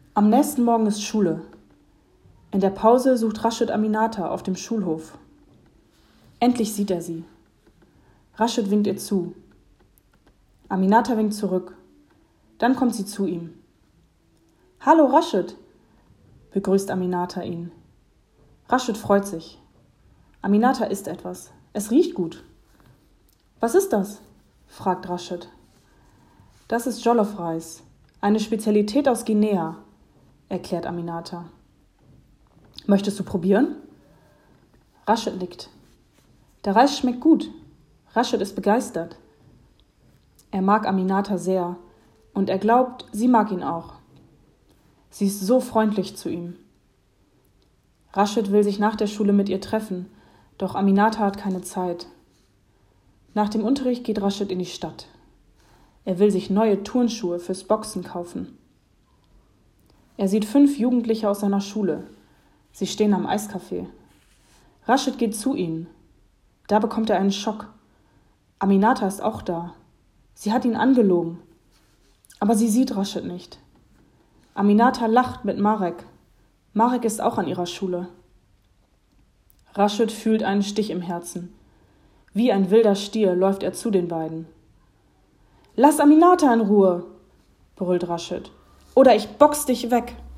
Am nächsten Morgen ist Schule. In der Pause sucht Raschid Aminata auf dem Schulhof. Endlich sieht er sie. Raschid winkt ihr zu. Aminata winkt zurück. Dann kommt sie zu ihm. »Hallo Raschid«, begrüßt Aminata ihn. Raschid freut sich. Aminata isst etwas. Es riecht gut. »Was ist das?« fragt Raschid. »Das ist Jollof-Reis, eine Spezialität aus Guinea«, erklärt Aminata. »Möchtest du probieren?« Raschid nickt. Der Reis schmeckt gut. Raschid ist begeistert. Er mag Aminata sehr und er glaubt, sie mag ihn auch. Sie ist so freundlich zu ihm. Raschid will sich nach der Schule mit ihr treffen, doch Aminata hat keine Zeit. Nach dem Unterricht geht Raschid in die Stadt. Er will sich neue Turnschuhe fürs Boxen kaufen. Er sieht 5 Jugendliche aus seiner Schule. Sie stehen am Eiscafé. Raschid geht zu ihnen. Da bekommt er einen Schock. Aminata ist auch da. Sie hat ihn angelogen. Aber sie sieht Raschid nicht. Aminata lacht mit Marek. Marek ist auch an ihrer Schule. Raschid fühlt einen Stich im Herzen. Wie ein wilder Stier läuft er zu den beiden. »Lass Aminata in Ruhe«, brüllt Raschid, »oder ich box dich weg.«